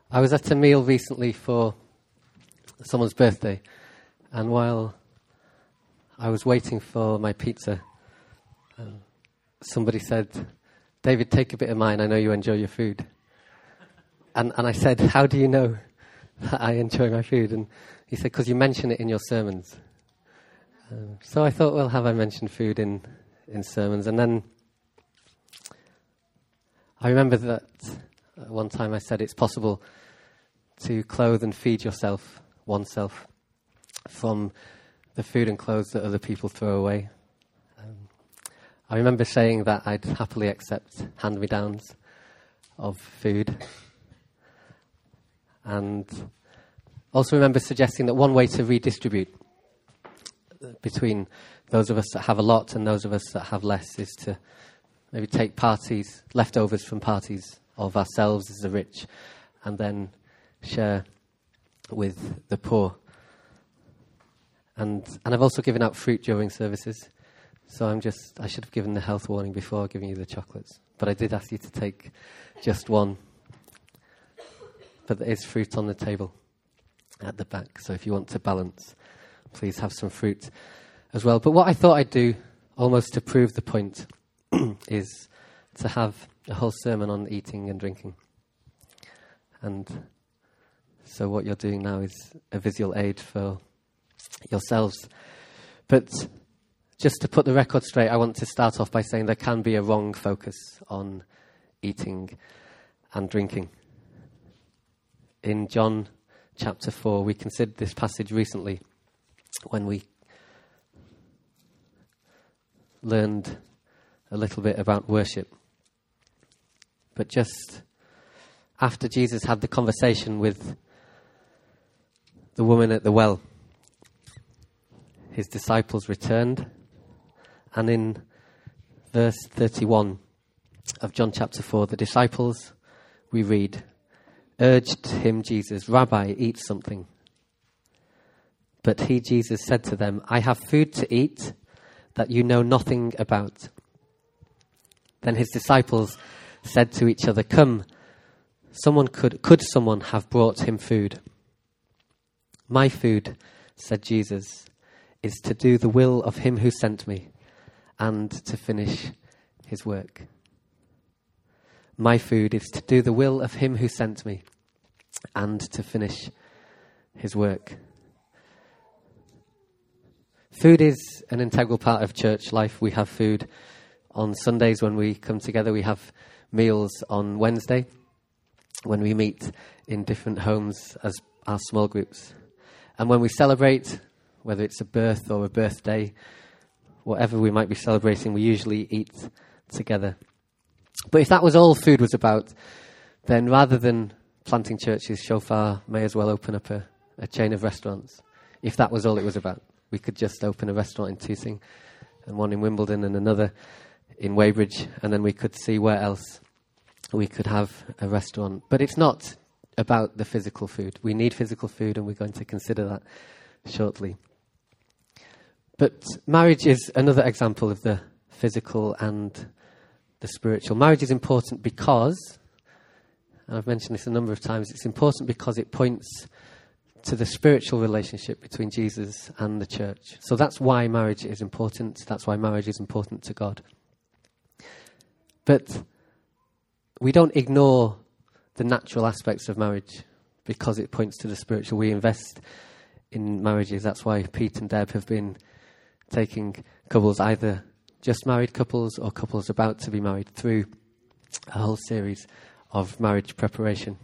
I was at a meal recently for someone's birthday, and while I was waiting for my pizza, somebody said, "David, take a bit of mine, I know you enjoy your food." And I said, "How do you know that I enjoy my food?" And he said, "Because you mention it in your sermons." So I thought, well, have I mentioned food in sermons? And then I remember that one time I said it's possible to clothe and feed oneself, from the food and clothes that other people throw away. I remember saying that I'd happily accept hand-me-downs of food. And also remember suggesting that one way to redistribute between those of us that have a lot and those of us that have less is to maybe take leftovers from parties of ourselves as the rich, and then share with the poor. And I've also given out fruit during services, so I should have given the health warning before giving you the chocolates. But I did ask you to take just one. But there is fruit on the table at the back, so if you want to balance, please have some fruit as well. But what I thought I'd do, almost to prove the point, is to have a whole sermon on eating and drinking. And so what you're doing now is a visual aid for yourselves. But just to put the record straight, I want to start off by saying there can be a wrong focus on eating and drinking. In John chapter 4, we considered this passage recently when we learned a little bit about worship. But just after Jesus had the conversation with the woman at the well, his disciples returned, and in verse 31 of John chapter 4, the disciples, we read, urged him, Jesus, "Rabbi, eat something." But he, Jesus, said to them, "I have food to eat that you know nothing about." Then his disciples said to each other, "Come, could someone have brought him food?" "My food," said Jesus, "is to do the will of him who sent me and to finish his work." My food is to do the will of him who sent me and to finish his work. Food is an integral part of church life. We have food on Sundays when we come together. We have meals on Wednesday when we meet in different homes as our small groups. And when we celebrate, whether it's a birth or a birthday, whatever we might be celebrating, we usually eat together. But if that was all food was about, then rather than planting churches, Shofar may as well open up a chain of restaurants. If that was all it was about, we could just open a restaurant in Tooting and one in Wimbledon and another in Weybridge, and then we could see where else we could have a restaurant. But it's not about the physical food. We need physical food, and we're going to consider that shortly. But marriage is another example of the physical and the spiritual. Marriage is important because, and I've mentioned this a number of times, it's important because it points to the spiritual relationship between Jesus and the church. So that's why marriage is important. That's why marriage is important to God. But we don't ignore the natural aspects of marriage because it points to the spiritual. We invest in marriages. That's why Pete and Deb have been taking couples, either just married couples or couples about to be married, through a whole series of marriage preparation.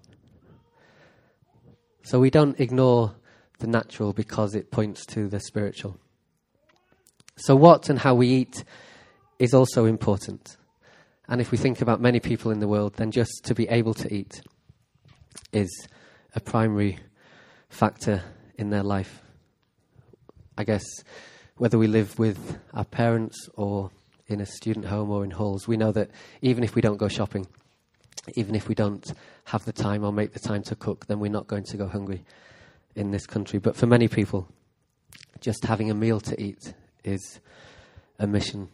So we don't ignore the natural because it points to the spiritual. So what and how we eat is also important. And if we think about many people in the world, then just to be able to eat is a primary factor in their life. I guess whether we live with our parents or in a student home or in halls, we know that even if we don't go shopping, even if we don't have the time or make the time to cook, then we're not going to go hungry in this country. But for many people, just having a meal to eat is a mission.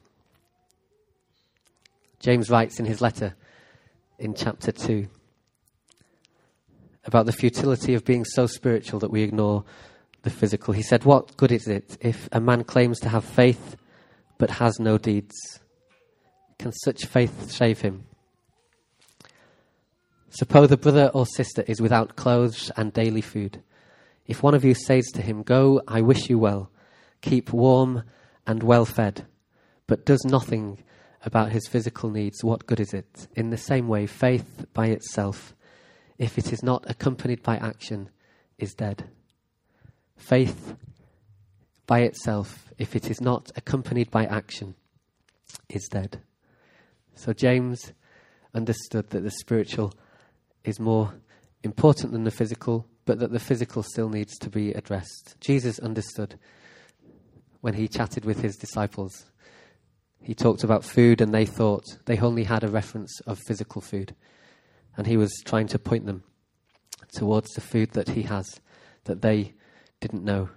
James writes in his letter in chapter 2, about the futility of being so spiritual that we ignore the physical. He said, "What good is it if a man claims to have faith but has no deeds? Can such faith save him? Suppose a brother or sister is without clothes and daily food. If one of you says to him, 'Go, I wish you well, keep warm and well fed,' but does nothing about his physical needs, what good is it? In the same way, faith by itself, if it is not accompanied by action, is dead." Faith by itself, if it is not accompanied by action, is dead. So James understood that the spiritual is more important than the physical, but that the physical still needs to be addressed. Jesus understood when he chatted with his disciples. He talked about food and they thought they only had a reference of physical food. And he was trying to point them towards the food that he has, that they didn't know.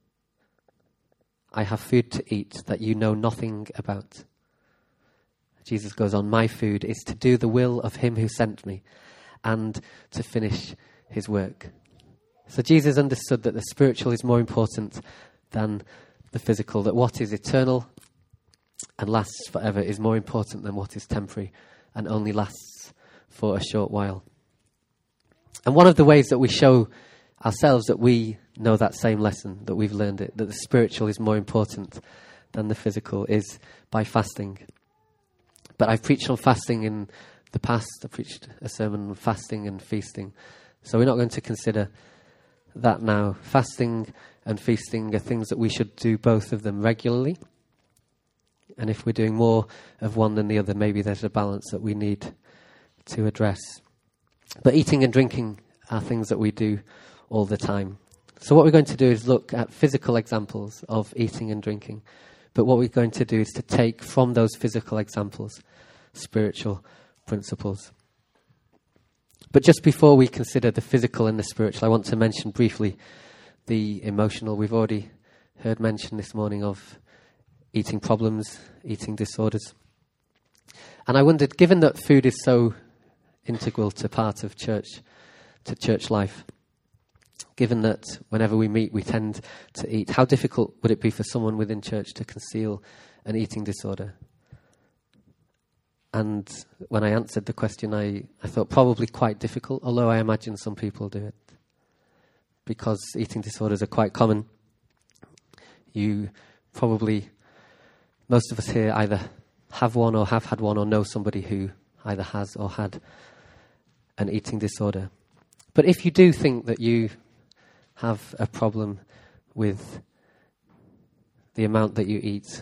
"I have food to eat that you know nothing about." Jesus goes on, "My food is to do the will of him who sent me and to finish his work." So Jesus understood that the spiritual is more important than the physical, that what is eternal and lasts forever is more important than what is temporary and only lasts for a short while. And one of the ways that we show ourselves that we know that same lesson, that we've learned it, that the spiritual is more important than the physical, is by fasting. But I've preached on fasting in the past. I preached a sermon on fasting and feasting. So we're not going to consider that now. Fasting and feasting are things that we should do both of them regularly. And if we're doing more of one than the other, maybe there's a balance that we need to address. But eating and drinking are things that we do all the time. So what we're going to do is look at physical examples of eating and drinking. But what we're going to do is to take from those physical examples spiritual principles. But just before we consider the physical and the spiritual, I want to mention briefly the emotional. We've already heard mention this morning of eating problems, eating disorders. And I wondered, given that food is so integral to part of church life, given that whenever we meet we tend to eat, how difficult would it be for someone within church to conceal an eating disorder? And when I answered the question, I thought probably quite difficult, although I imagine some people do it. Because eating disorders are quite common. You probably, most of us here either have one or have had one or know somebody who either has or had an eating disorder. But if you do think that you have a problem with the amount that you eat,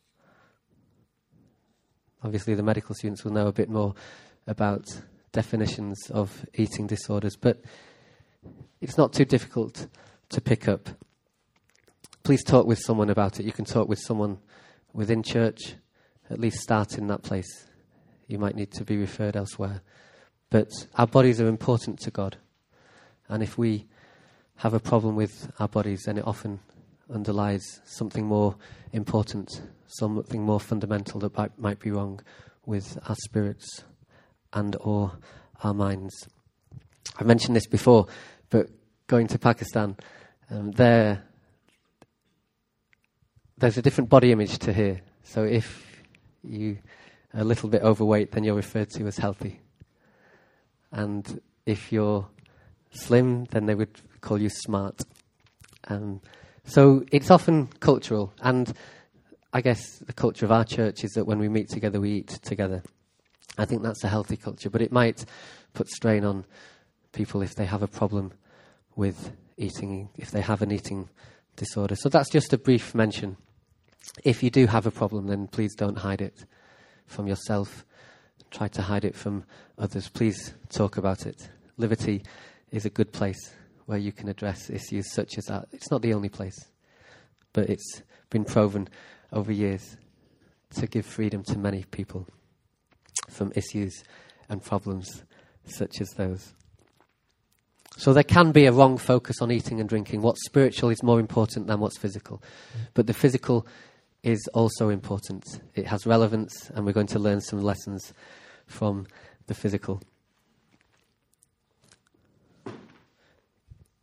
obviously the medical students will know a bit more about definitions of eating disorders, but it's not too difficult to pick up. Please talk with someone about it. You can talk with someone within church, at least start in that place. You might need to be referred elsewhere. But our bodies are important to God. And if we have a problem with our bodies, then it often underlies something more important, something more fundamental that might be wrong with our spirits and or our minds. I've mentioned this before, but going to Pakistan, there's a different body image to here. So if you are a little bit overweight, then you're referred to as healthy. And if you're slim, then they would call you smart. So it's often cultural. And I guess the culture of our church is that when we meet together, we eat together. I think that's a healthy culture. But it might put strain on people if they have a problem with eating, if they have an eating disorder. So that's just a brief mention. If you do have a problem, then please don't hide it from yourself. Try to hide it from others. Please talk about it. Liberty is a good place where you can address issues such as that. It's not the only place, but it's been proven over years to give freedom to many people from issues and problems such as those. So there can be a wrong focus on eating and drinking. What's spiritual is more important than what's physical. But the physical is also important. It has relevance, and we're going to learn some lessons from the physical.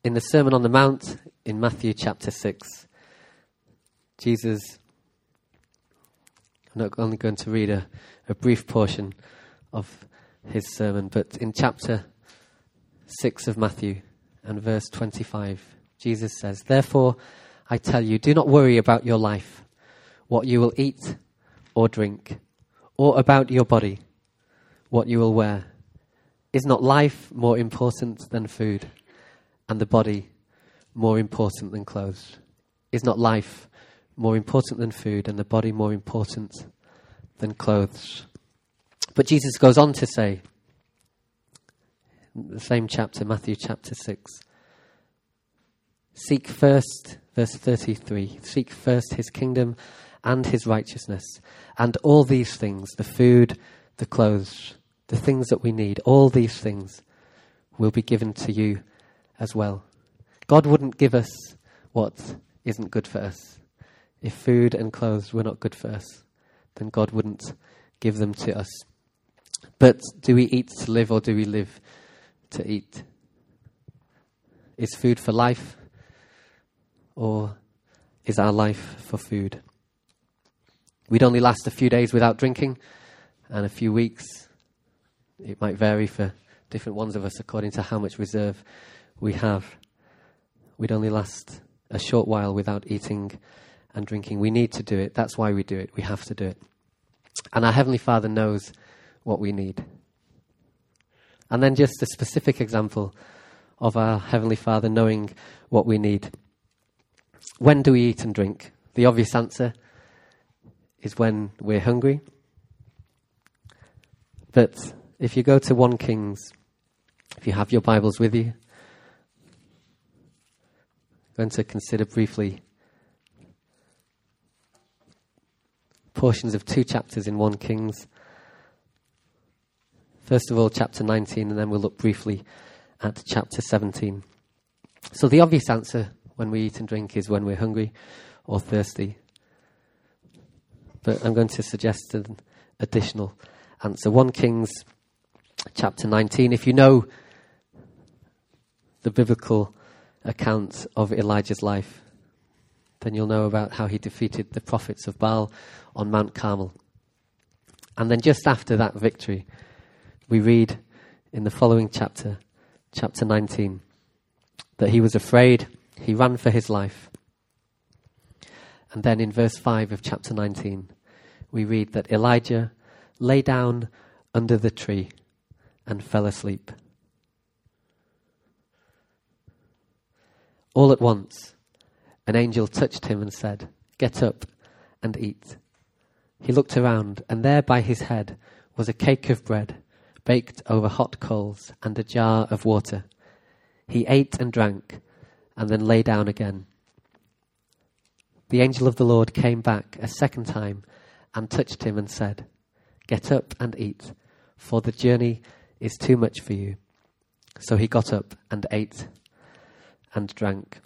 In the Sermon on the Mount, in Matthew chapter 6, Jesus, I'm not only going to read a brief portion of his sermon, but in chapter 6 of Matthew and verse 25, Jesus says, "Therefore I tell you, do not worry about your life, what you will eat or drink, or about your body, what you will wear. Is not life more important than food, and the body more important than clothes? Is not life more important than food, and the body more important than clothes?" But Jesus goes on to say, in the same chapter, Matthew chapter 6, "Seek first," verse 33, "seek first his kingdom and his righteousness, and all these things, the food, the clothes, the things that we need, all these things will be given to you as well." God wouldn't give us what isn't good for us. If food and clothes were not good for us, then God wouldn't give them to us. But do we eat to live, or do we live to eat? Is food for life, or is our life for food? We'd only last a few days without drinking, and a few weeks. It might vary for different ones of us according to how much reserve we have. We'd only last a short while without eating and drinking. We need to do it. That's why we do it. We have to do it. And our Heavenly Father knows what we need. And then just a specific example of our Heavenly Father knowing what we need. When do we eat and drink? The obvious answer is when we're hungry. But if you go to 1 Kings, if you have your Bibles with you, I'm going to consider briefly portions of 2 chapters in 1 Kings. First of all, chapter 19, and then we'll look briefly at chapter 17. So the obvious answer when we eat and drink is when we're hungry or thirsty. But I'm going to suggest an additional answer. 1 Kings chapter 19. If you know the biblical account of Elijah's life, then you'll know about how he defeated the prophets of Baal on Mount Carmel. And then just after that victory, we read in the following chapter, chapter 19, that he was afraid, he ran for his life. And then in verse 5 of chapter 19, we read that Elijah lay down under the tree and fell asleep. All at once, an angel touched him and said, "Get up and eat." He looked around, and there by his head was a cake of bread baked over hot coals and a jar of water. He ate and drank, and then lay down again. The angel of the Lord came back a second time and touched him and said, "Get up and eat, for the journey is too much for you." So he got up and ate and drank.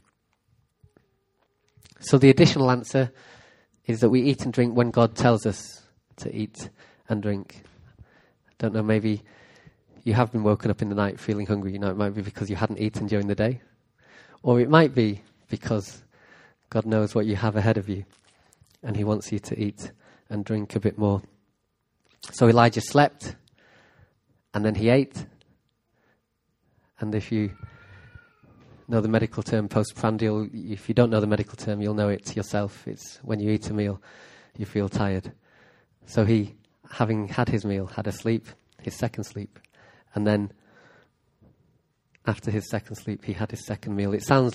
So the additional answer is that we eat and drink when God tells us to eat and drink. I don't know, maybe you have been woken up in the night feeling hungry. You know, it might be because you hadn't eaten during the day. Or it might be because God knows what you have ahead of you and he wants you to eat and drink a bit more. So Elijah slept, and then he ate. And if you know the medical term postprandial, if you don't know the medical term, you'll know it yourself. It's when you eat a meal, you feel tired. So he, having had his meal, had a sleep, his second sleep. And then after his second sleep, he had his second meal. It sounds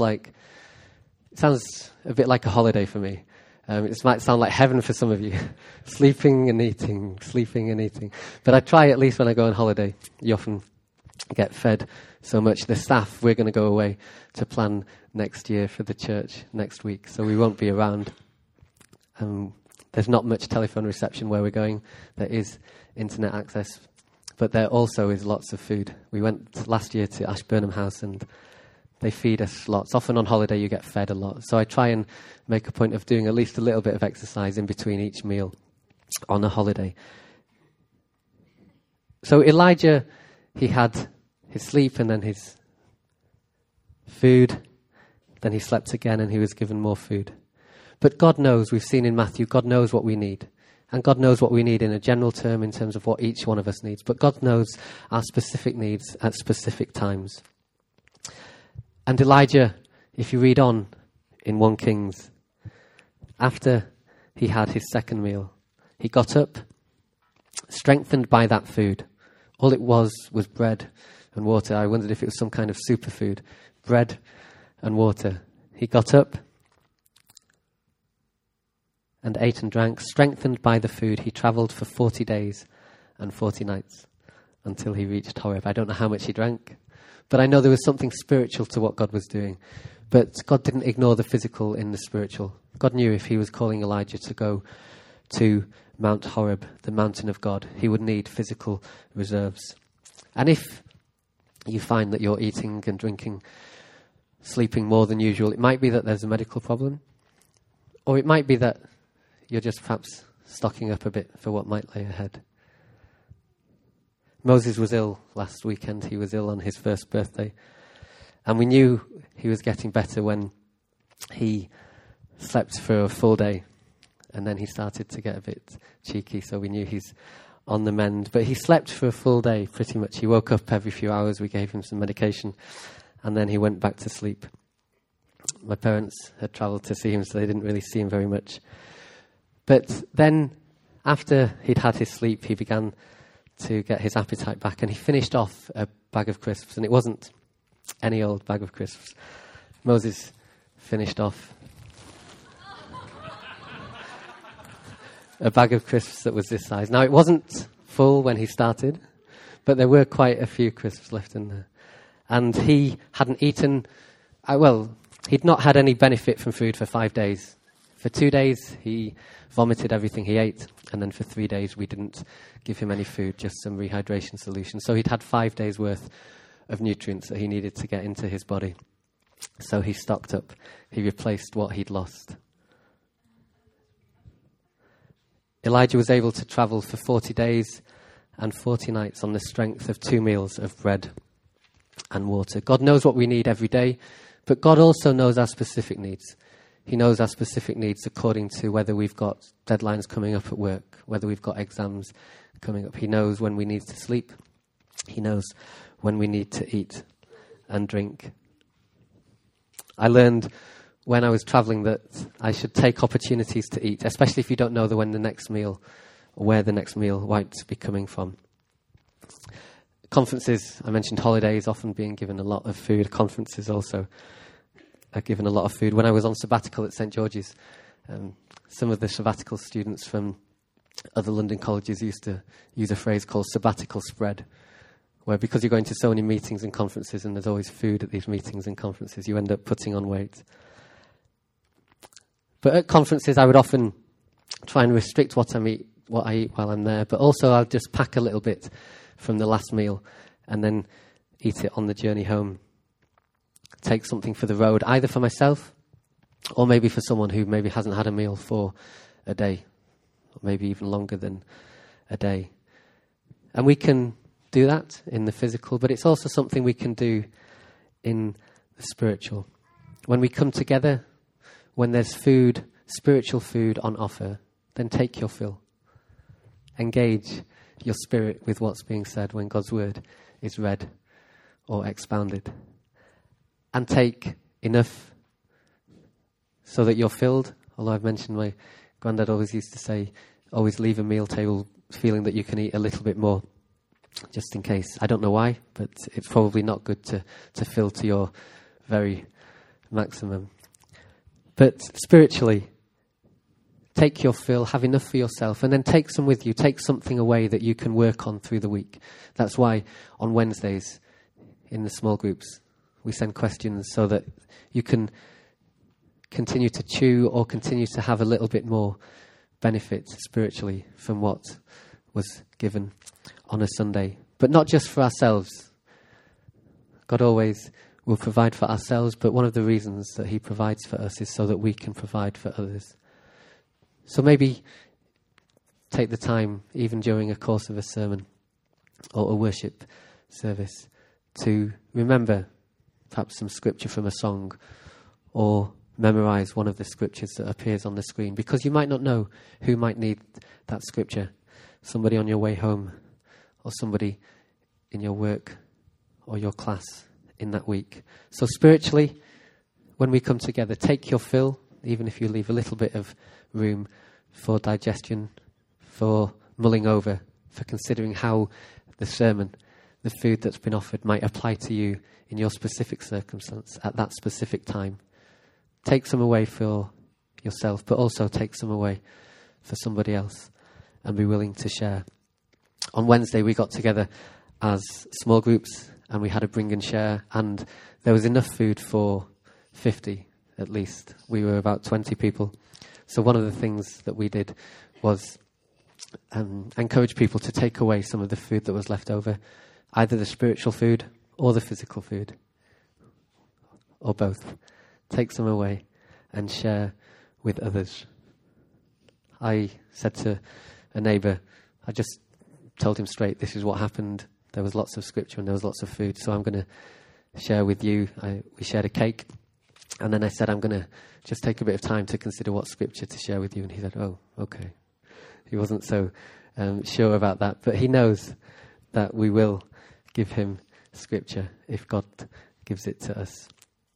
a bit like a holiday for me. It might sound like heaven for some of you. Sleeping and eating. But I try, at least when I go on holiday. You often get fed so much. The staff, we're going to go away to plan next year for the church next week, so we won't be around. There's not much telephone reception where we're going. There is internet access, but there also is lots of food. We went last year to Ashburnham House, and they feed us lots. Often on holiday you get fed a lot. So I try and make a point of doing at least a little bit of exercise in between each meal on a holiday. So Elijah, he had his sleep and then his food, then he slept again and he was given more food. But God knows, we've seen in Matthew, God knows what we need. And God knows what we need in a general term in terms of what each one of us needs. But God knows our specific needs at specific times. And Elijah, if you read on in 1 Kings, after he had his second meal, he got up, strengthened by that food. All it was bread and water. I wondered if it was some kind of superfood. Bread and water. He got up and ate and drank. Strengthened by the food, he travelled for 40 days and 40 nights until he reached Horeb. I don't know how much he drank, but I know there was something spiritual to what God was doing. But God didn't ignore the physical in the spiritual. God knew if he was calling Elijah to go to Mount Horeb, the mountain of God, he would need physical reserves. And if you find that you're eating and drinking, sleeping more than usual, it might be that there's a medical problem, or it might be that you're just perhaps stocking up a bit for what might lay ahead. Moses was ill last weekend. He was ill on his first birthday. And we knew he was getting better when he slept for a full day. And then he started to get a bit cheeky, so we knew he's on the mend. But he slept for a full day, pretty much. He woke up every few hours. We gave him some medication. And then he went back to sleep. My parents had travelled to see him, so they didn't really see him very much. But then, after he'd had his sleep, he began to get his appetite back. And he finished off a bag of crisps. And it wasn't any old bag of crisps. Moses finished off a bag of crisps that was this size. Now, it wasn't full when he started, but there were quite a few crisps left in there. And he hadn't eaten, he'd not had any benefit from food for 5 days. For 2 days, he vomited everything he ate, and then for 3 days, we didn't give him any food, just some rehydration solution. So he'd had 5 days' worth of nutrients that he needed to get into his body. So he stocked up. He replaced what he'd lost. Elijah was able to travel for 40 days and 40 nights on the strength of 2 meals of bread and water. God knows what we need every day, but God also knows our specific needs. He knows our specific needs according to whether we've got deadlines coming up at work, whether we've got exams coming up. He knows when we need to sleep. He knows when we need to eat and drink. I learned when I was travelling that I should take opportunities to eat, especially if you don't know when the next meal or where the next meal might be coming from. Conferences, I mentioned holidays often being given a lot of food. Conferences also are given a lot of food. When I was on sabbatical at St. George's, some of the sabbatical students from other London colleges used to use a phrase called sabbatical spread, where because you're going to so many meetings and conferences and there's always food at these meetings and conferences, you end up putting on weight. But at conferences, I would often try and restrict what I eat while I'm there, but also I'll just pack a little bit from the last meal and then eat it on the journey home. Take something for the road, either for myself or maybe for someone who maybe hasn't had a meal for a day, or maybe even longer than a day. And we can do that in the physical, but it's also something we can do in the spiritual. When we come together, when there's food, spiritual food on offer, then take your fill. Engage your spirit with what's being said when God's word is read or expounded. And take enough so that you're filled. Although I've mentioned my granddad always used to say, always leave a meal table feeling that you can eat a little bit more, just in case. I don't know why, but it's probably not good to fill to your very maximum. But spiritually, take your fill, have enough for yourself, and then take some with you. Take something away that you can work on through the week. That's why on Wednesdays in the small groups, we send questions so that you can continue to chew or continue to have a little bit more benefit spiritually from what was given on a Sunday. But not just for ourselves. God always will provide for ourselves, but one of the reasons that he provides for us is so that we can provide for others. So maybe take the time, even during a course of a sermon or a worship service, to remember perhaps some scripture from a song, or memorize one of the scriptures that appears on the screen, because you might not know who might need that scripture. Somebody on your way home, or somebody in your work or your class in that week. So spiritually, when we come together, take your fill, even if you leave a little bit of room for digestion, for mulling over, for considering how the sermon, the food that's been offered, might apply to you in your specific circumstance at that specific time. Take some away for yourself, but also take some away for somebody else, and be willing to share. On Wednesday, we got together as small groups, and we had a bring and share, and there was enough food for 50 at least. We were about 20 people. So one of the things that we did was encourage people to take away some of the food that was left over, either the spiritual food or the physical food, or both. Take some away and share with others. I said to a neighbour, I just told him straight, this is what happened. There was lots of scripture and there was lots of food, so I'm going to share with you. We shared a cake, and then I said, I'm going to just take a bit of time to consider what scripture to share with you. And he said, oh, okay. He wasn't so sure about that, but he knows that we will give him scripture if God gives it to us.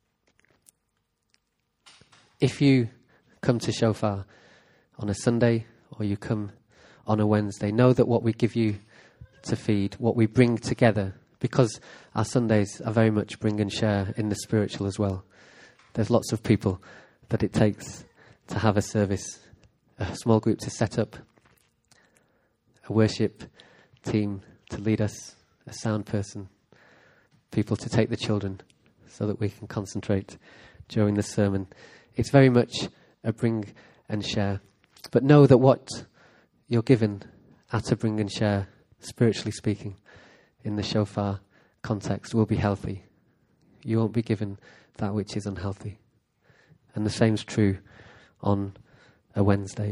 If you come to Shofar on a Sunday, or you come on a Wednesday, know that what we give you to feed, what we bring together, because our Sundays are very much bring and share in the spiritual as well. There's lots of people that it takes to have a service, a small group to set up, a worship team to lead us, a sound person, people to take the children so that we can concentrate during the sermon. It's very much a bring and share. But know that what you're given at a bring and share, spiritually speaking, in the shofar context, will be healthy. You won't be given that which is unhealthy. And the same's true on a Wednesday.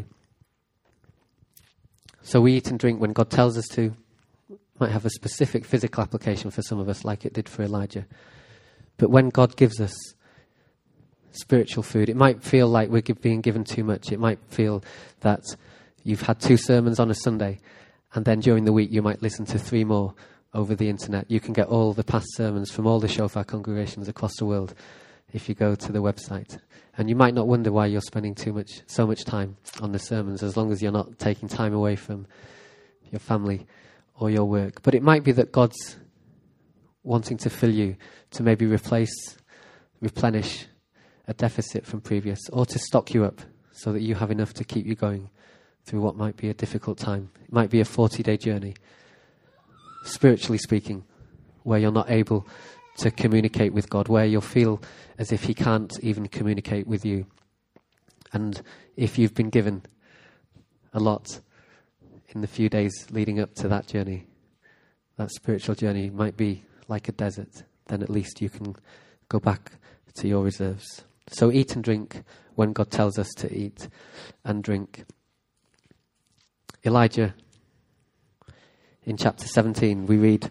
So we eat and drink when God tells us to. Might have a specific physical application for some of us, like it did for Elijah. But when God gives us spiritual food, it might feel like we're being given too much. It might feel that you've had 2 sermons on a Sunday, and then during the week you might listen to 3 more over the internet. You can get all the past sermons from all the shofar congregations across the world if you go to the website. And you might not wonder why you're spending so much time on the sermons, as long as you're not taking time away from your family or your work. But it might be that God's wanting to fill you, to maybe replenish a deficit from previous, or to stock you up so that you have enough to keep you going through what might be a difficult time. It might be a 40-day journey, spiritually speaking, where you're not able to communicate with God, where you'll feel as if he can't even communicate with you. And if you've been given a lot in the few days leading up to that journey, that spiritual journey might be like a desert, then at least you can go back to your reserves. So eat and drink when God tells us to eat and drink. Elijah, in chapter 17, we read,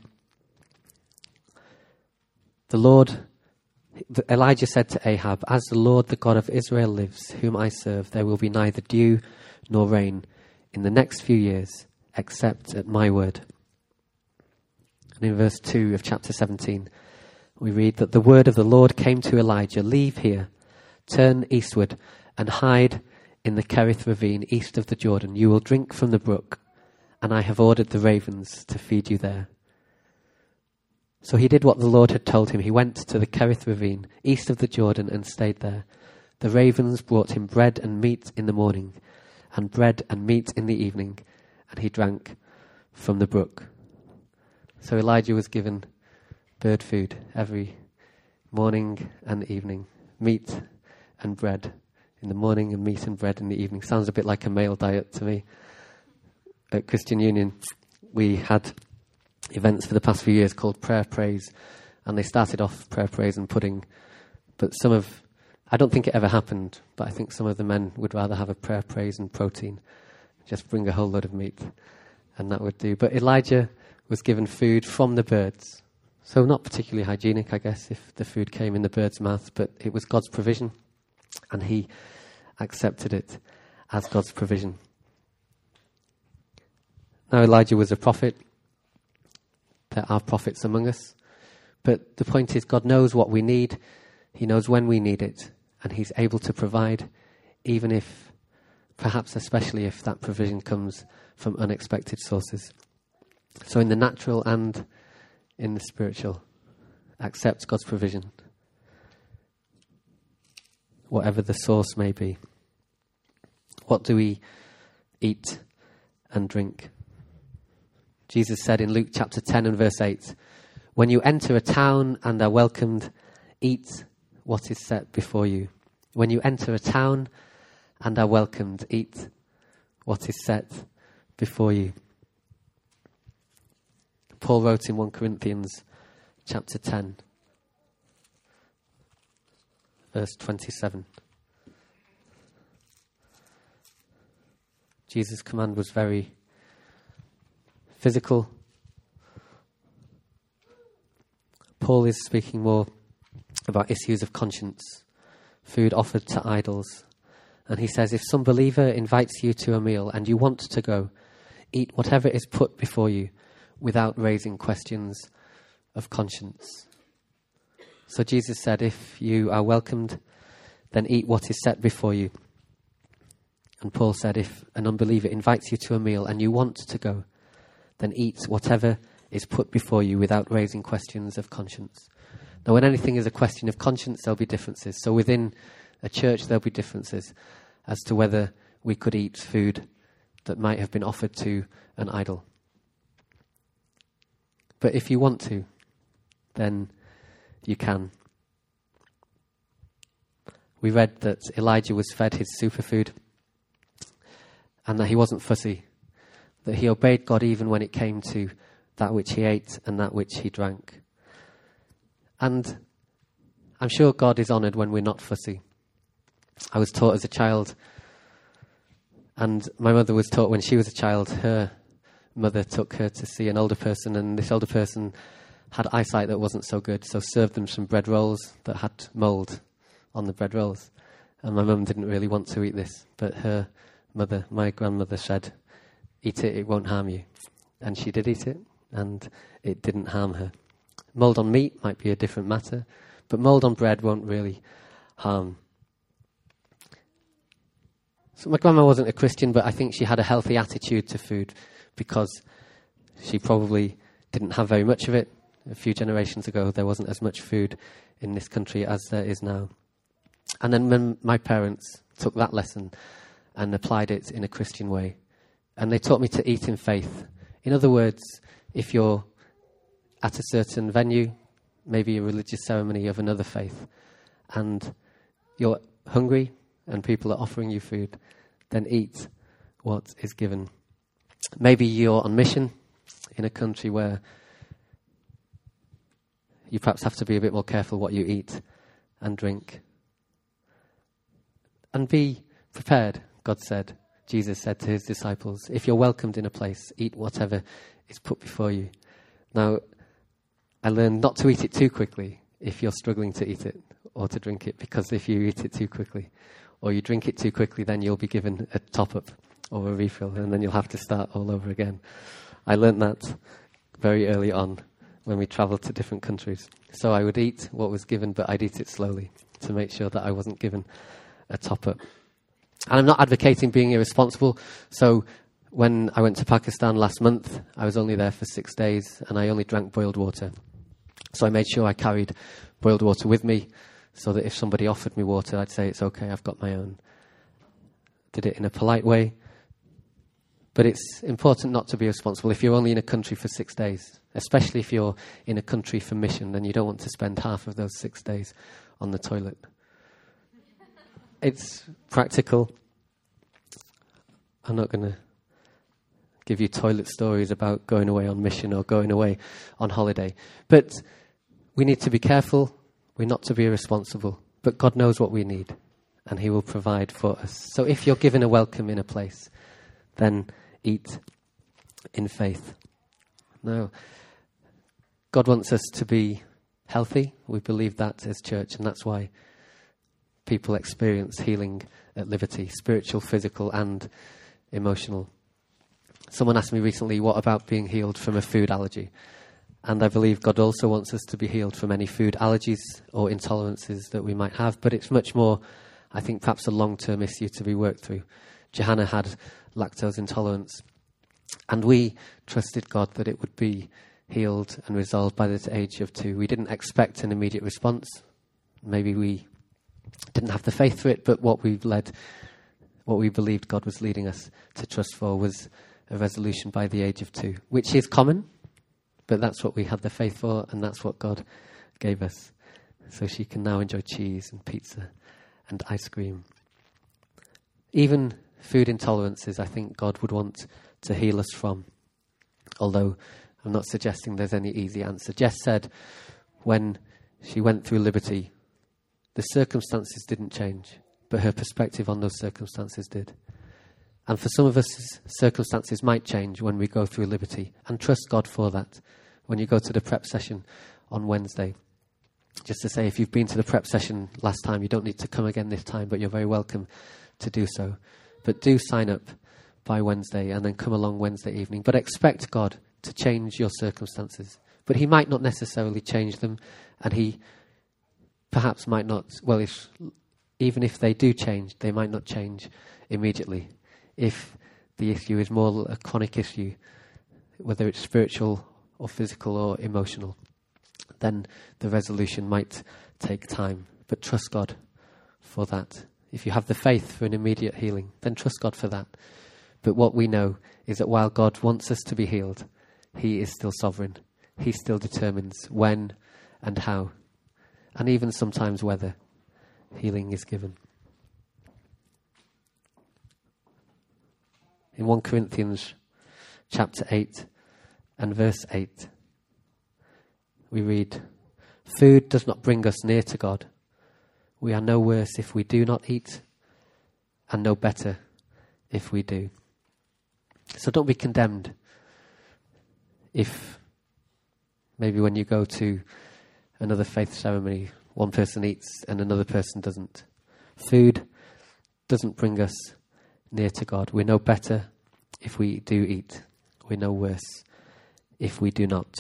Elijah said to Ahab, "As the Lord, the God of Israel lives, whom I serve, there will be neither dew nor rain in the next few years, except at my word." And in verse 2 of chapter 17, we read that the word of the Lord came to Elijah, "Leave here, turn eastward, and hide in the Kerith ravine east of the Jordan. You will drink from the brook, and I have ordered the ravens to feed you there." So he did what the Lord had told him. He went to the Kerith ravine east of the Jordan and stayed there. The ravens brought him bread and meat in the morning, and bread and meat in the evening, and he drank from the brook. So Elijah was given bird food every morning and evening, meat and bread in the morning and meat and bread in the evening. Sounds a bit like a male diet to me. At Christian Union, we had events for the past few years called Prayer Praise, and they started off prayer, praise and pudding, but I don't think it ever happened, but I think some of the men would rather have a prayer, praise and protein, just bring a whole load of meat, and that would do. But Elijah was given food from the birds, So not particularly hygienic, I guess, if the food came in the bird's mouth, but it was God's provision, and he accepted it as God's provision. Now Elijah was a prophet. There are prophets among us. But the point is, God knows what we need. He knows when we need it. And he's able to provide, even if, perhaps especially if that provision comes from unexpected sources. So in the natural and in the spiritual, accept God's provision, whatever the source may be. What do we eat and drink? Jesus said in Luke chapter 10 and verse 8, when you enter a town and are welcomed, eat what is set before you. When you enter a town and are welcomed, eat what is set before you. Paul wrote in 1 Corinthians chapter 10, verse 27. Jesus' command was very physical. Paul is speaking more about issues of conscience, food offered to idols. And he says, if some believer invites you to a meal and you want to go, eat whatever is put before you without raising questions of conscience. So Jesus said, if you are welcomed, then eat what is set before you. And Paul said, if an unbeliever invites you to a meal and you want to go, then eat whatever is put before you without raising questions of conscience. Now, when anything is a question of conscience, there'll be differences. So within a church, there'll be differences as to whether we could eat food that might have been offered to an idol. But if you want to, then you can. We read that Elijah was fed his superfood and that he wasn't fussy, that he obeyed God even when it came to that which he ate and that which he drank. And I'm sure God is honoured when we're not fussy. I was taught as a child, and my mother was taught when she was a child, her mother took her to see an older person, and this older person had eyesight that wasn't so good, so served them some bread rolls that had mould on the bread rolls. And my mum didn't really want to eat this, but her mother, my grandmother, said, eat it, it won't harm you. And she did eat it, and it didn't harm her. Mould on meat might be a different matter, but mould on bread won't really harm. So my grandma wasn't a Christian, but I think she had a healthy attitude to food because she probably didn't have very much of it. A few generations ago, there wasn't as much food in this country as there is now. And then when my parents took that lesson and applied it in a Christian way, and they taught me to eat in faith. In other words, if you're at a certain venue, maybe a religious ceremony of another faith, and you're hungry and people are offering you food, then eat what is given. Maybe you're on mission in a country where you perhaps have to be a bit more careful what you eat and drink. And be prepared, God said. Jesus said to his disciples, if you're welcomed in a place, eat whatever is put before you. Now, I learned not to eat it too quickly if you're struggling to eat it or to drink it, because if you eat it too quickly or you drink it too quickly, then you'll be given a top-up or a refill, and then you'll have to start all over again. I learned that very early on when we travelled to different countries. So I would eat what was given, but I'd eat it slowly to make sure that I wasn't given a top-up. And I'm not advocating being irresponsible. So when I went to Pakistan last month, I was only there for 6 days and I only drank boiled water. So I made sure I carried boiled water with me so that if somebody offered me water, I'd say, it's okay, I've got my own. Did it in a polite way. But it's important not to be responsible if you're only in a country for 6 days, especially if you're in a country for mission, then you don't want to spend half of those 6 days on the toilet. It's practical. I'm not going to give you toilet stories about going away on mission or going away on holiday. But we need to be careful. We're not to be irresponsible. But God knows what we need, and he will provide for us. So if you're given a welcome in a place, then eat in faith. Now, God wants us to be healthy. We believe that as church, and that's why people experience healing at Liberty, spiritual, physical, and emotional. Someone asked me recently, what about being healed from a food allergy? And I believe God also wants us to be healed from any food allergies or intolerances that we might have. But it's much more, I think, perhaps a long-term issue to be worked through. Johanna had lactose intolerance. And we trusted God that it would be healed and resolved by the age of 2. We didn't expect an immediate response. Maybe we didn't have the faith for it, but what we believed God was leading us to trust for was a resolution by the age of 2, which is common. But that's what we had the faith for, and that's what God gave us. So she can now enjoy cheese and pizza and ice cream. Even food intolerances, I think God would want to heal us from. Although I'm not suggesting there's any easy answer. Jess said when she went through Liberty, the circumstances didn't change, but her perspective on those circumstances did. And for some of us, circumstances might change when we go through Liberty, and trust God for that. When you go to the prep session on Wednesday, just to say, if you've been to the prep session last time, you don't need to come again this time, but you're very welcome to do so. But do sign up by Wednesday and then come along Wednesday evening. But expect God to change your circumstances. But he might not necessarily change them, and he perhaps might not, even if they do change, they might not change immediately. If the issue is more a chronic issue, whether it's spiritual or physical or emotional, then the resolution might take time. But trust God for that. If you have the faith for an immediate healing, then trust God for that. But what we know is that while God wants us to be healed, he is still sovereign. He still determines when and how, and even sometimes whether healing is given. In 1 Corinthians chapter 8 and verse 8, we read, "Food does not bring us near to God. We are no worse if we do not eat, and no better if we do." So don't be condemned if maybe when you go to another faith ceremony, one person eats and another person doesn't. Food doesn't bring us near to God. We're no better if we do eat. We're no worse if we do not.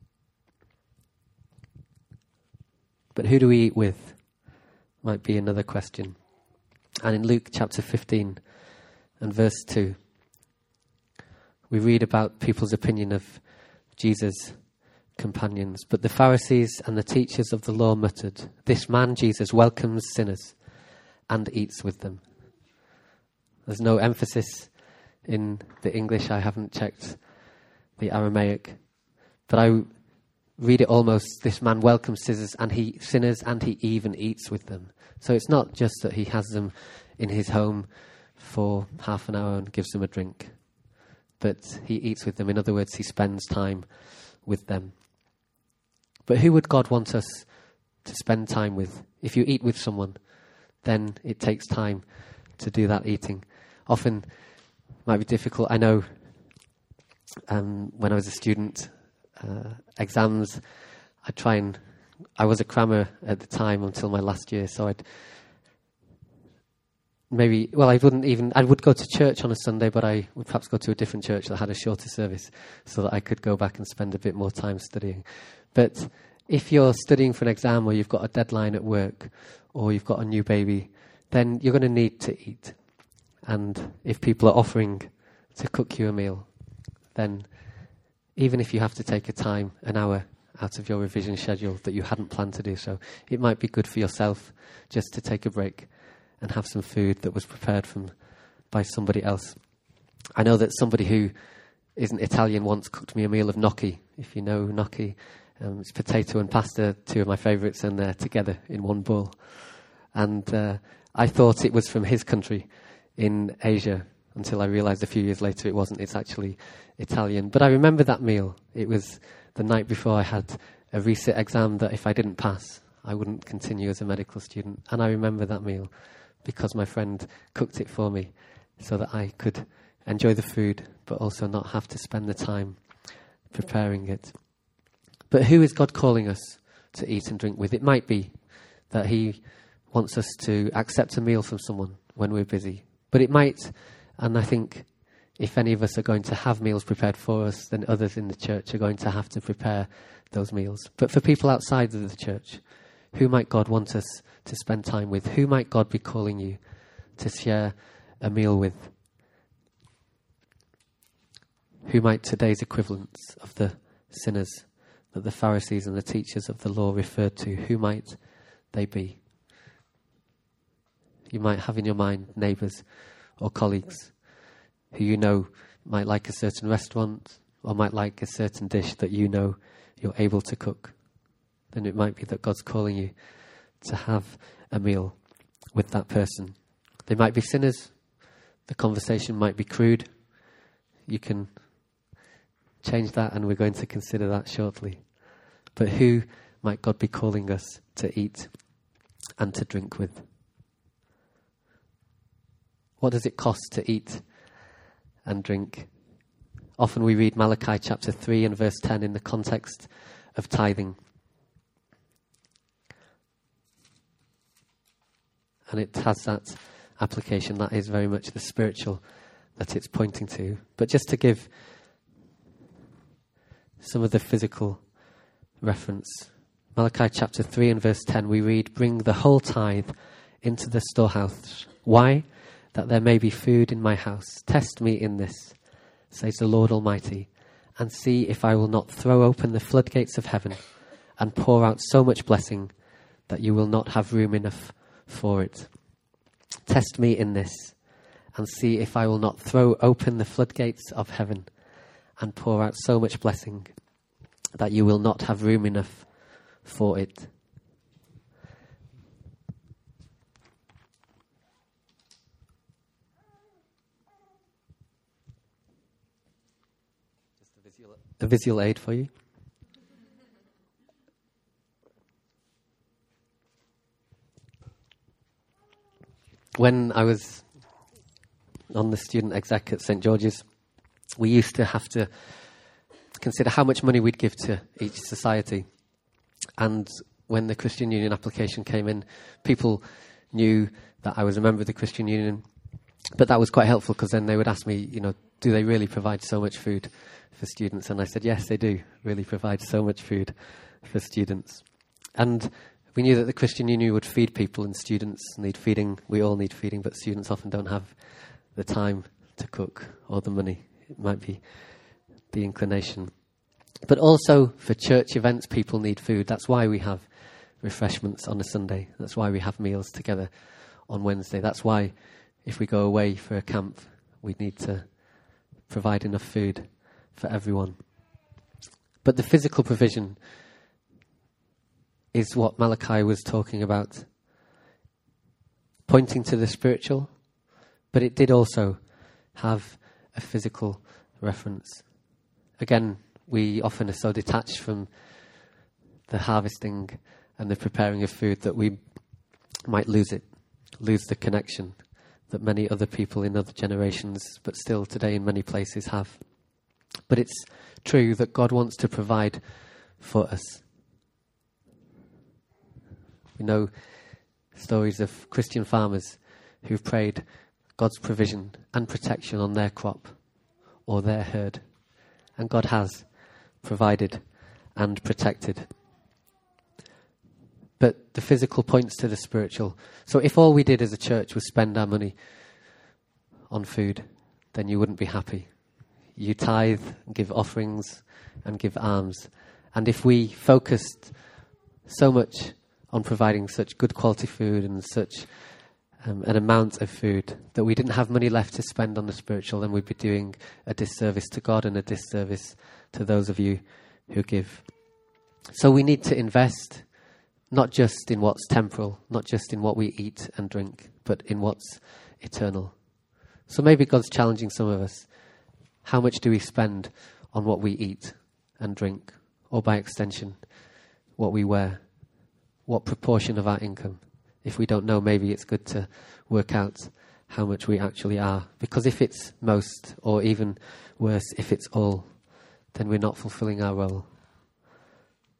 But who do we eat with? Might be another question. And in Luke chapter 15 and verse 2, we read about people's opinion of Jesus' companions. "But the Pharisees and the teachers of the law muttered, 'This man, Jesus, welcomes sinners and eats with them.'" There's no emphasis in the English. I haven't checked the Aramaic. But I read it almost, "This man welcomes sinners and he even eats with them." So it's not just that he has them in his home for half an hour and gives them a drink, but he eats with them. In other words, he spends time with them. But who would God want us to spend time with? If you eat with someone, then it takes time to do that eating. Often it might be difficult. I know when I was a student, exams, I was a crammer at the time until my last year, so I would go to church on a Sunday, but I would perhaps go to a different church that had a shorter service so that I could go back and spend a bit more time studying. But if you're studying for an exam, or you've got a deadline at work, or you've got a new baby, then you're going to need to eat. And if people are offering to cook you a meal, then even if you have to take an hour out of your revision schedule that you hadn't planned to do so, it might be good for yourself just to take a break and have some food that was prepared by somebody else. I know that somebody who isn't Italian once cooked me a meal of gnocchi. If you know gnocchi, it's potato and pasta, two of my favourites, and they're together in one bowl. And I thought it was from his country in Asia until I realised a few years later it wasn't. It's actually Italian. But I remember that meal. It was the night before I had a resit exam that if I didn't pass, I wouldn't continue as a medical student. And I remember that meal because my friend cooked it for me so that I could enjoy the food but also not have to spend the time preparing it. But who is God calling us to eat and drink with? It might be that he wants us to accept a meal from someone when we're busy. But it might, and I think if any of us are going to have meals prepared for us, then others in the church are going to have to prepare those meals. But for people outside of the church, who might God want us to spend time with? Who might God be calling you to share a meal with? Who might today's equivalents of the sinners that the Pharisees and the teachers of the law referred to, who might they be? You might have in your mind neighbours or colleagues who you know might like a certain restaurant or might like a certain dish that you know you're able to cook. Then it might be that God's calling you to have a meal with that person. They might be sinners. The conversation might be crude. You can change that, and we're going to consider that shortly. But who might God be calling us to eat and to drink with? What does it cost to eat and drink? Often we read Malachi chapter 3 and verse 10 in the context of tithing. And it has that application that is very much the spiritual that it's pointing to. But just to give some of the physical reference. Malachi chapter 3 and verse 10 we read, "Bring the whole tithe into the storehouse. Why? That there may be food in my house. Test me in this, says the Lord Almighty, and see if I will not throw open the floodgates of heaven and pour out so much blessing that you will not have room enough for it. Test me in this, and see if I will not throw open the floodgates of heaven and pour out so much blessing that you will not have room enough for it." Just a visual aid for you. When I was on the student exec at St. George's, we used to have to consider how much money we'd give to each society. And when the Christian Union application came in, people knew that I was a member of the Christian Union. But that was quite helpful, because then they would ask me, do they really provide so much food for students? And I said, yes, they do really provide so much food for students. And we knew that the Christian Union would feed people, and students need feeding. We all need feeding, but students often don't have the time to cook or the money. It might be the inclination. But also for church events, people need food. That's why we have refreshments on a Sunday. That's why we have meals together on Wednesday. That's why if we go away for a camp, we need to provide enough food for everyone. But the physical provision is what Malachi was talking about, pointing to the spiritual, but it did also have a physical reference. Again, we often are so detached from the harvesting and the preparing of food that we might lose the connection that many other people in other generations, but still today in many places, have. But it's true that God wants to provide for us. We know stories of Christian farmers who've prayed God's provision and protection on their crop or their herd. And God has provided and protected. But the physical points to the spiritual. So if all we did as a church was spend our money on food, then you wouldn't be happy. You tithe, give offerings, and give alms. And if we focused so much on providing such good quality food and such an amount of food that we didn't have money left to spend on the spiritual, then we'd be doing a disservice to God and a disservice to those of you who give. So we need to invest not just in what's temporal, not just in what we eat and drink, but in what's eternal. So maybe God's challenging some of us. How much do we spend on what we eat and drink, or by extension, what we wear? What proportion of our income? If we don't know, maybe it's good to work out how much we actually are. Because if it's most, or even worse, if it's all, then we're not fulfilling our role.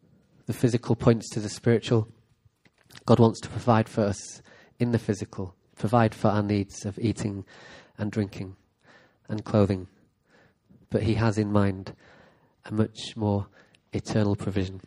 the physical points to the spiritual. God wants to provide for us in the physical, provide for our needs of eating and drinking and clothing. But he has in mind a much more eternal provision.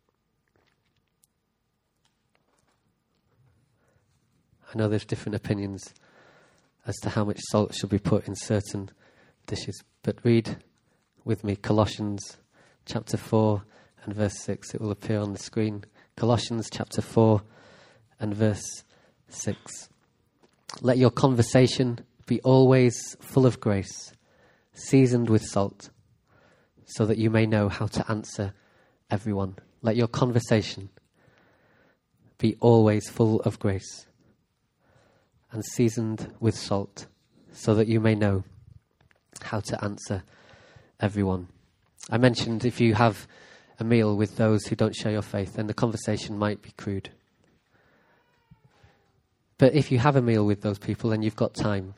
I know there's different opinions as to how much salt should be put in certain dishes, but read with me Colossians chapter 4 and verse 6. It will appear on the screen. Colossians chapter 4 and verse 6. Let your conversation be always full of grace, seasoned with salt, so that you may know how to answer everyone. Let your conversation be always full of grace and seasoned with salt, so that you may know how to answer everyone. I mentioned if you have a meal with those who don't share your faith, then the conversation might be crude. But if you have a meal with those people, then you've got time.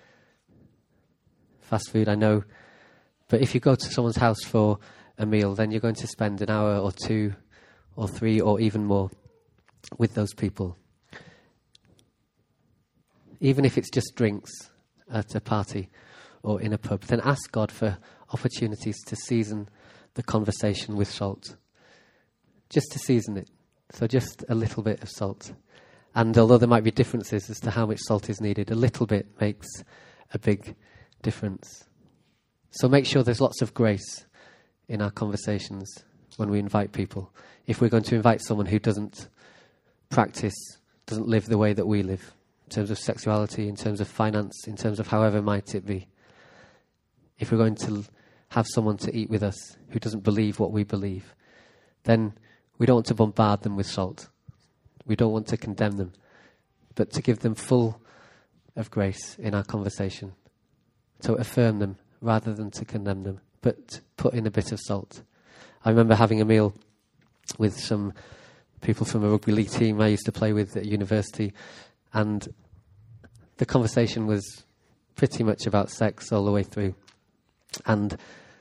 Fast food, I know. But if you go to someone's house for a meal, then you're going to spend an hour or 2 or 3 or even more with those people. Even if it's just drinks at a party or in a pub, then ask God for opportunities to season the conversation with salt. Just to season it. So just a little bit of salt. And although there might be differences as to how much salt is needed, a little bit makes a big difference. So make sure there's lots of grace in our conversations when we invite people. If we're going to invite someone who doesn't practice, doesn't live the way that we live, in terms of sexuality, in terms of finance, in terms of however might it be. If we're going to have someone to eat with us who doesn't believe what we believe, then we don't want to bombard them with salt. We don't want to condemn them, but to give them full of grace in our conversation. To affirm them rather than to condemn them, but put in a bit of salt. I remember having a meal with some people from a rugby league team I used to play with at university, and the conversation was pretty much about sex all the way through. And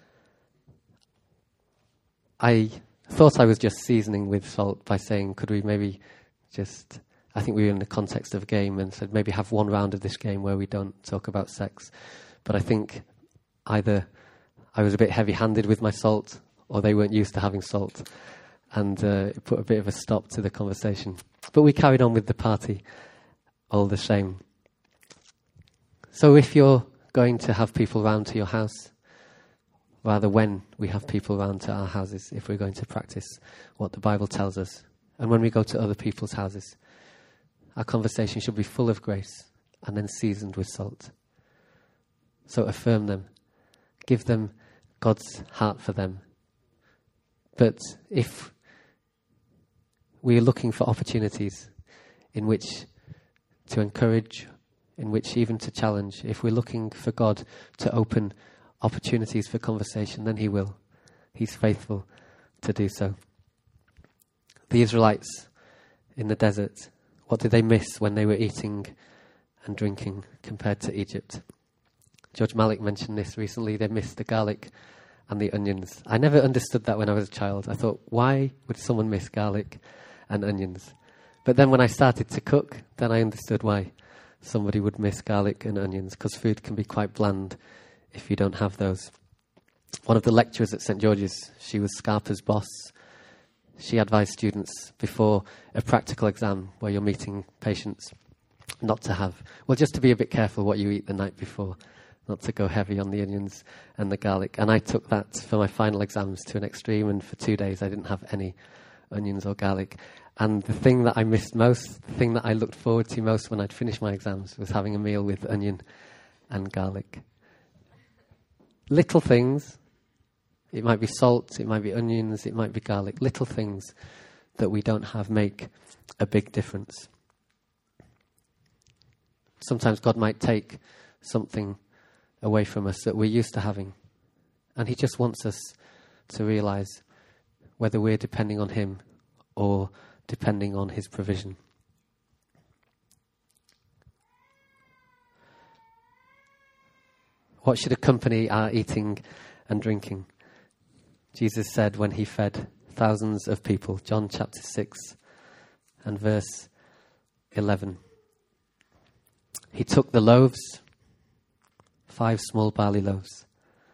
I thought I was just seasoning with salt by saying, could we maybe just, I think we were in the context of a game, and said maybe have one round of this game where we don't talk about sex. But I think either I was a bit heavy-handed with my salt, or they weren't used to having salt, and it put a bit of a stop to the conversation. But we carried on with the party all the same. So if you're going to have people round to your house, rather when we have people round to our houses, if we're going to practice what the Bible tells us, and when we go to other people's houses, our conversation should be full of grace and then seasoned with salt. So affirm them. Give them God's heart for them. But if we are looking for opportunities in which to encourage, in which even to challenge, if we're looking for God to open opportunities for conversation, then he will. He's faithful to do so. The Israelites in the desert, what did they miss when they were eating and drinking compared to Egypt? George Malik mentioned this recently. They missed the garlic and the onions. I never understood that when I was a child. I thought, why would someone miss garlic and onions? But then when I started to cook, then I understood why somebody would miss garlic and onions, because food can be quite bland if you don't have those. One of the lecturers at St. George's, she was Scarpa's boss. She advised students before a practical exam where you're meeting patients not to have, well, just to be a bit careful what you eat the night before, not to go heavy on the onions and the garlic. And I took that for my final exams to an extreme, and for 2 days I didn't have any onions or garlic. And the thing that I missed most, the thing that I looked forward to most when I'd finished my exams, was having a meal with onion and garlic. Little things. It might be salt, it might be onions, it might be garlic. Little things that we don't have make a big difference. Sometimes God might take something away from us that we're used to having, and he just wants us to realize whether we're depending on him or depending on his provision. What should accompany our eating and drinking? Jesus said when he fed thousands of people. John chapter 6 and verse 11. He took the loaves, 5 small barley loaves.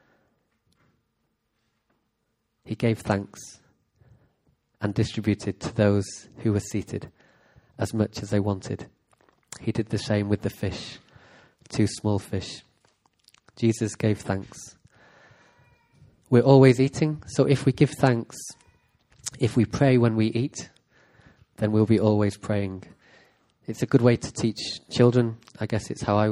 He gave thanks and distributed to those who were seated as much as they wanted. He did the same with the fish, 2 small fish. Jesus gave thanks. We're always eating, so if we give thanks, if we pray when we eat, then we'll be always praying. It's a good way to teach children. I guess it is how I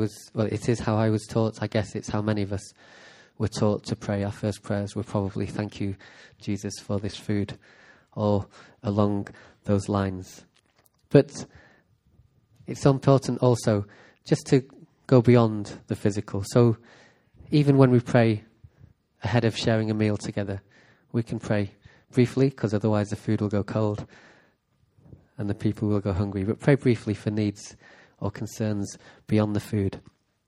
was taught. I guess it's how many of us were taught to pray. Our first prayers were probably, thank you, Jesus, for this food, or along those lines. But it's important also just to go beyond the physical. So even when we pray ahead of sharing a meal together, we can pray briefly, because otherwise the food will go cold and the people will go hungry. But pray briefly for needs or concerns beyond the food.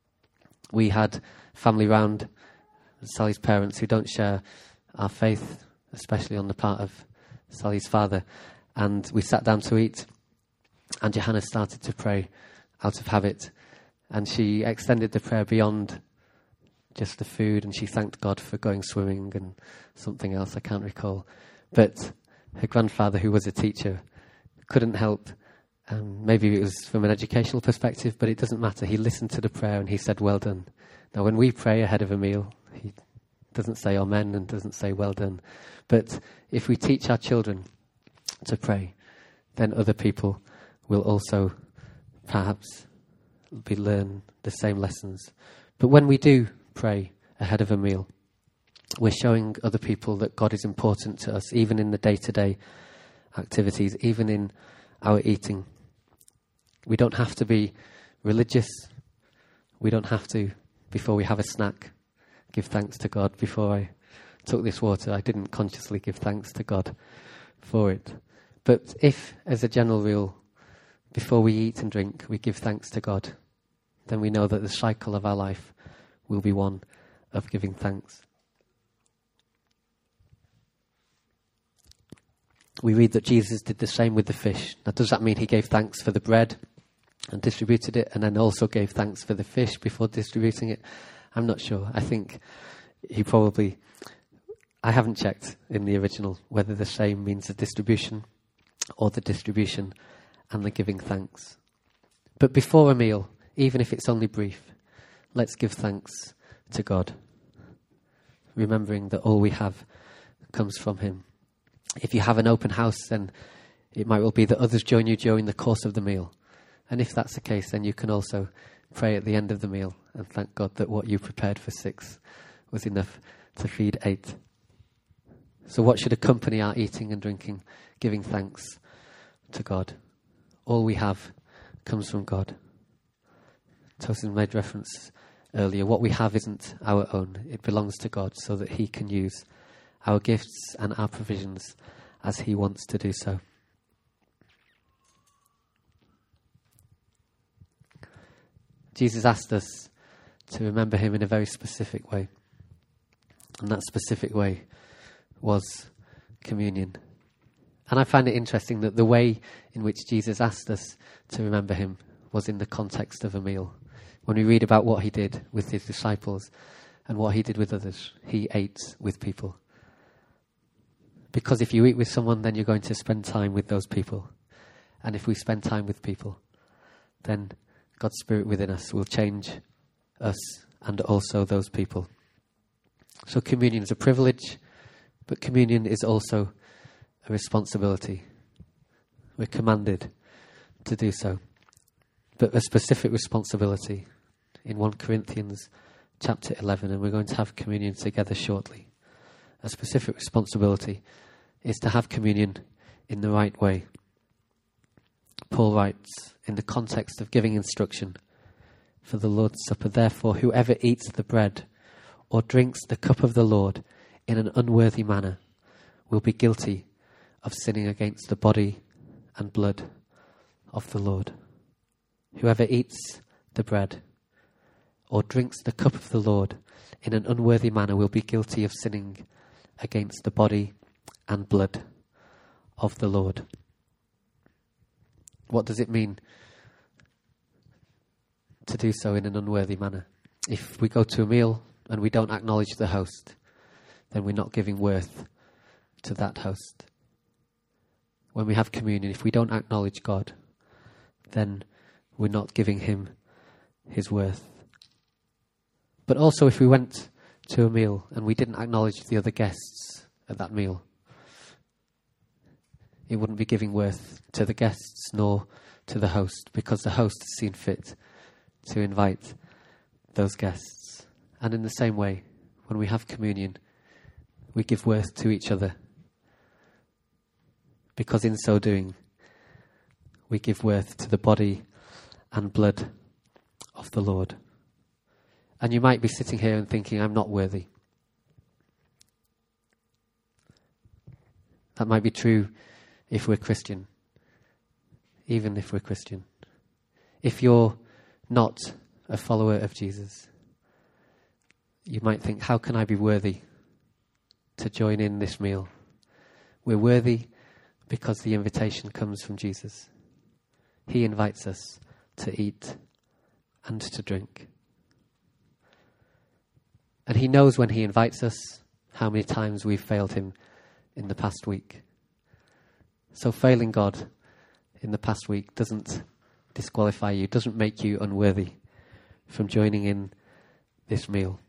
We had family round, Sally's parents, who don't share our faith, especially on the part of Sally's father. And we sat down to eat, and Johanna started to pray out of habit. And she extended the prayer beyond just the food, and she thanked God for going swimming and something else I can't recall. But her grandfather, who was a teacher, couldn't help. Maybe it was from an educational perspective, but it doesn't matter. He listened to the prayer and he said, well done. Now, when we pray ahead of a meal, he doesn't say amen and doesn't say well done. But if we teach our children to pray, then other people will also perhaps learn the same lessons. But when we do pray ahead of a meal, we're showing other people that God is important to us, even in the day-to-day activities, even in our eating. We don't have to be religious. We don't have to, before we have a snack, give thanks to God. Before I took this water, I didn't consciously give thanks to God for it. But if, as a general rule, before we eat and drink, we give thanks to God, then we know that the cycle of our life will be one of giving thanks. We read that Jesus did the same with the fish. Now, does that mean he gave thanks for the bread and distributed it, and then also gave thanks for the fish before distributing it? I'm not sure. I think he probably... I haven't checked in the original whether the same means the distribution or the distribution and the giving thanks. But before a meal, even if it's only brief, let's give thanks to God, remembering that all we have comes from him. If you have an open house, then it might well be that others join you during the course of the meal. And if that's the case, then you can also pray at the end of the meal and thank God that what you prepared for 6 was enough to feed 8. So what should accompany our eating and drinking? Giving thanks to God. All we have comes from God. Tosin made reference earlier. What we have isn't our own. It belongs to God so that he can use our gifts and our provisions as he wants to do so. Jesus asked us to remember him in a very specific way. And that specific way was communion. And I find it interesting that the way in which Jesus asked us to remember him was in the context of a meal. When we read about what he did with his disciples and what he did with others, he ate with people. Because if you eat with someone, then you're going to spend time with those people. And if we spend time with people, then God's Spirit within us will change us and also those people. So communion is a privilege, but communion is also a responsibility. We're commanded to do so. But a specific responsibility in 1 Corinthians chapter 11, and we're going to have communion together shortly. A specific responsibility is to have communion in the right way. Paul writes, in the context of giving instruction for the Lord's Supper, therefore whoever eats the bread or drinks the cup of the Lord in an unworthy manner will be guilty of sinning against the body and blood of the Lord. Whoever eats the bread or drinks the cup of the Lord in an unworthy manner will be guilty of sinning against the body and blood of the Lord. What does it mean to do so in an unworthy manner? If we go to a meal and we don't acknowledge the host, then we're not giving worth to that host. When we have communion, if we don't acknowledge God, then we're not giving him his worth. But also if we went to a meal and we didn't acknowledge the other guests at that meal, it wouldn't be giving worth to the guests nor to the host, because the host has seen fit to invite those guests. And in the same way, when we have communion, we give worth to each other, because in so doing, we give worth to the body and blood of the Lord. And you might be sitting here and thinking, I'm not worthy. That might be true if we're Christian, even if we're Christian. If you're not a follower of Jesus, you might think, how can I be worthy to join in this meal? We're worthy because the invitation comes from Jesus. He invites us to eat and to drink. And he knows when he invites us how many times we've failed him in the past week. So failing God in the past week doesn't disqualify you, doesn't make you unworthy from joining in this meal.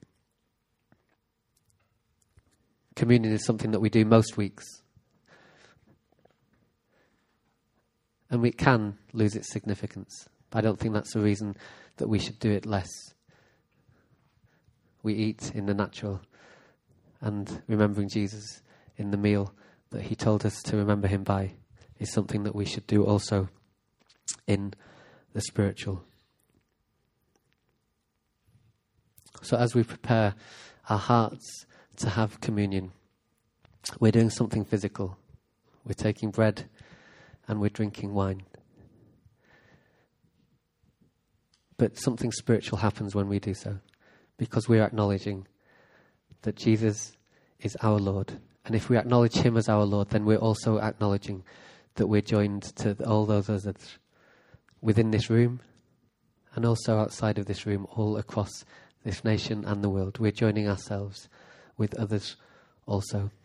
Communion is something that we do most weeks. And it can lose its significance. But I don't think that's a reason that we should do it less. We eat in the natural, and remembering Jesus in the meal that he told us to remember him by is something that we should do also in the spiritual. So as we prepare our hearts to have communion, we're doing something physical. We're taking bread and we're drinking wine. But something spiritual happens when we do so, because we're acknowledging that Jesus is our Lord. And if we acknowledge him as our Lord, then we're also acknowledging that we're joined to all those others within this room and also outside of this room, all across this nation and the world. We're joining ourselves with others also.